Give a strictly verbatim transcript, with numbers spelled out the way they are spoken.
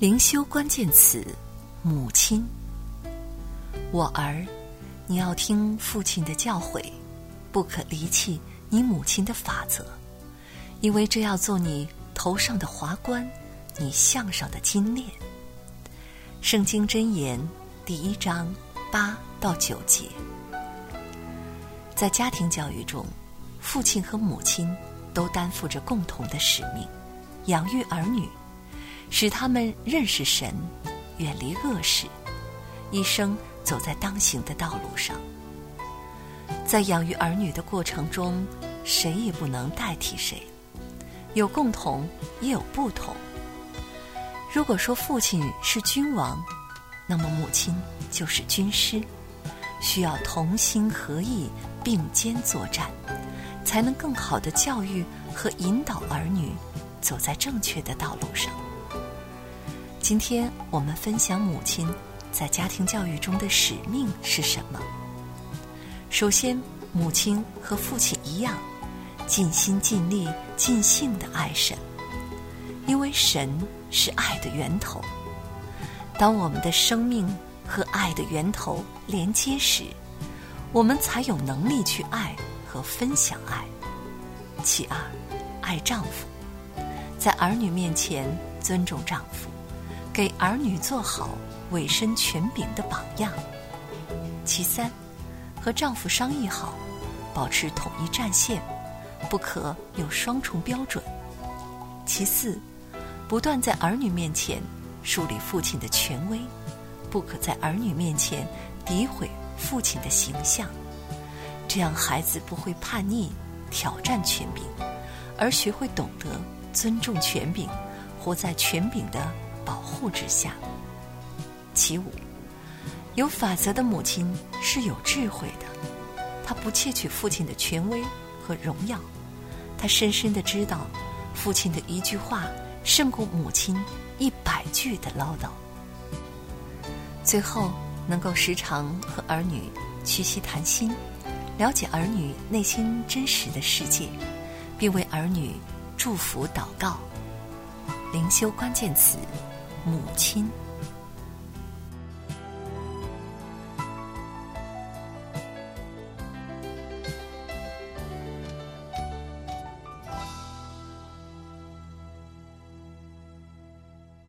灵修关键词：母亲。我儿，你要听父亲的教诲，不可离弃你母亲的法则，因为这要做你头上的华冠，你项上的金链。圣经箴言第一章八到九节。在家庭教育中，父亲和母亲都担负着共同的使命，养育儿女，使他们认识神，远离恶事，一生走在当行的道路上。在养育儿女的过程中，谁也不能代替谁，有共同也有不同。如果说父亲是君王，那么母亲就是军师，需要同心合意，并肩作战，才能更好地教育和引导儿女走在正确的道路上。今天我们分享母亲在家庭教育中的使命是什么。首先，母亲和父亲一样，尽心尽力尽性地爱神，因为神是爱的源头。当我们的生命和爱的源头连接时，我们才有能力去爱和分享爱。其二，爱丈夫，在儿女面前尊重丈夫，给儿女做好委身权柄的榜样。其三，和丈夫商议好，保持统一战线，不可有双重标准。其四，不断在儿女面前树立父亲的权威，不可在儿女面前诋毁父亲的形象，这样孩子不会叛逆挑战权柄，而学会懂得尊重权柄，活在权柄的保护之下。其五，有法则的母亲是有智慧的，她不窃取父亲的权威和荣耀，她深深地知道父亲的一句话胜过母亲一百句的唠叨。最后，能够时常和儿女屈膝谈心，了解儿女内心真实的世界，并为儿女祝福祷告。灵修关键词：母亲。